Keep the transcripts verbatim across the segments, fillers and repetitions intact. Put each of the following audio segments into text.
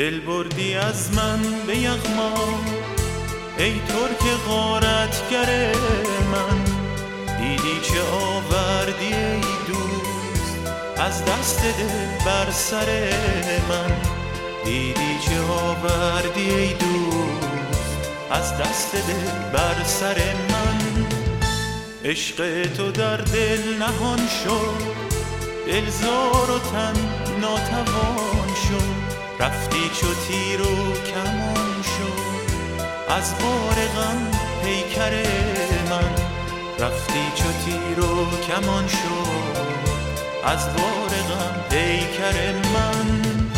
دل بردی از من به یغما، ای ترک غارتگر من. دیدی چه آوردی ای دوست از دست دل بر سر من. دیدی چه آوردی ای دوست از دست دل بر سر من. عشق تو در دل نهان شد، دل زار و تن ناتوان شد. رفتی چو تیر و کمان شد از بار غم پیکر من. رفتی چو تیر و کمان شد از بار غم پیکر من.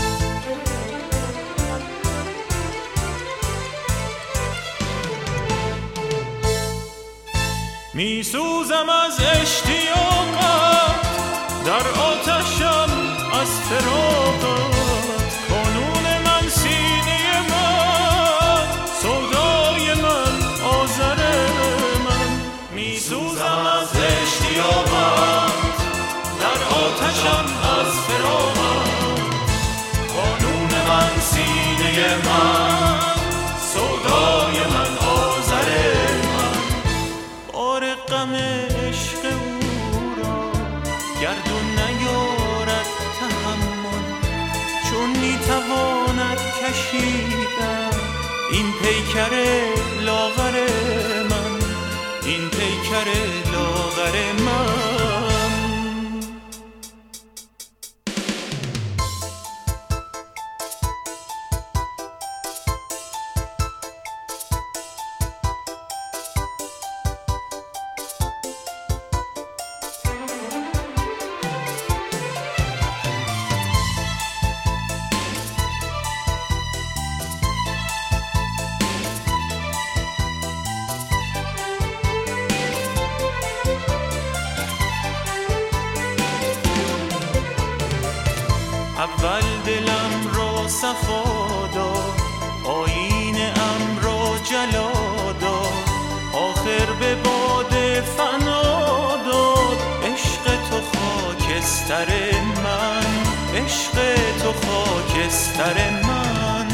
می سوزم از اشتیاقت، در آتشم از فراقت. کانون من سینه من، سودای من آذر من. می سوزم از اشتیاقت، در آتشم از فراقت. کانون من سینه من، سودای من آذر من. بار غم عشق او را گردون نیارد تحمل، چون میتواند کشیدن این پیکر لاغر من. این پیکر لاغر من. اول دلم را صفا داد، آیینه ام را جلا داد. آخر به باد فنا داد عشق تو خاکستر من. عشق تو خاکستر من.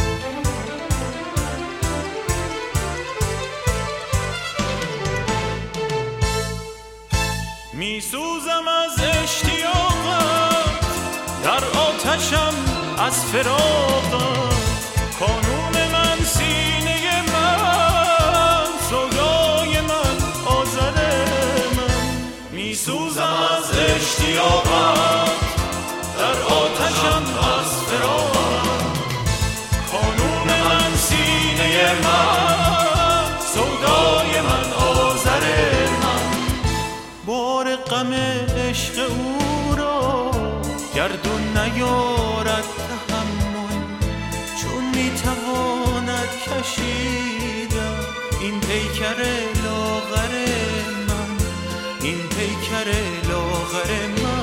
می سوزم از اشتیاقت، در آتشم از فراقت. کانون من سینه من، سودای من آذر من. می سوزم از اشتیاقت، در آتشم از فراقت. کانون من سینه من، سودای من آذر من. بار غم عشق او را گردون نیارد تحمل، چون میتواند کشیدن این پیکر لاغر من. این پیکر لاغر من.